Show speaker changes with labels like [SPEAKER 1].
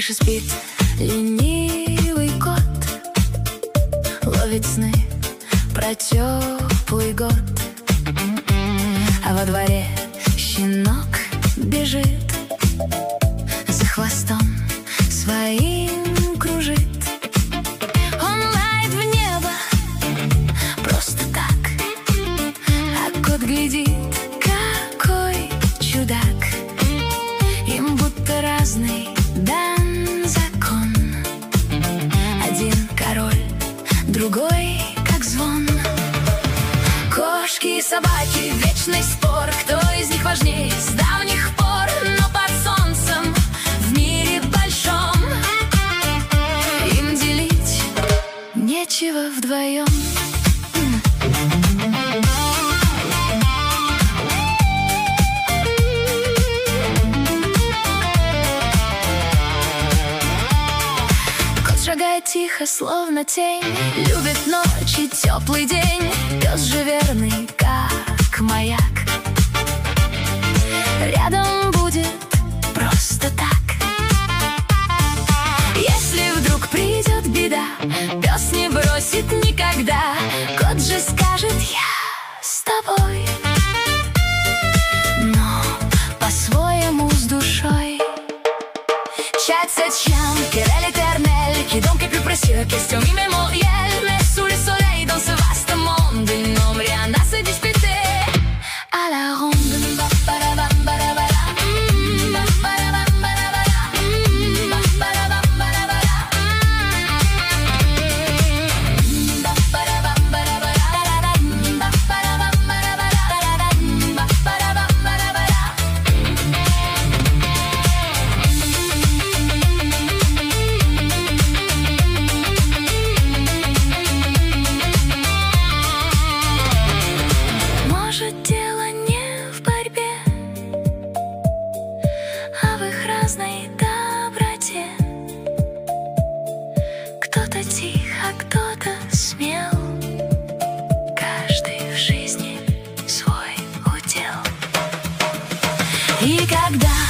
[SPEAKER 1] крыше спит ленивый кот, ловит сны про теплый год. А во дворе щенок бежит, за хвостом своим кружит. Он лает в небо просто так, а кот глядит, какой чудак. Им будто разный дан закон, один король, другой как звон. Кошки и собаки, вечный спор, кто из них важнее с давних пор. Но под солнцем в мире большом им делить нечего вдвоем. Шагает тихо, словно тень, любит ночь и теплый день. Пес же верный, как маяк, рядом будет просто так. Если вдруг придет беда, пес не бросит никогда. Кот же скажет: я с тобой, но по-своему с dушой. C'è Chan, querelle éternelle, qui donc est plus précieux, question immémorielle. Mais sous le soleil, dans ce vaste monde, ils n'ont rien à se disputer. À la ronde, дело не в борьбе, а в их разной доброте. Кто-то тих, а кто-то смел, каждый в жизни свой удел. И когда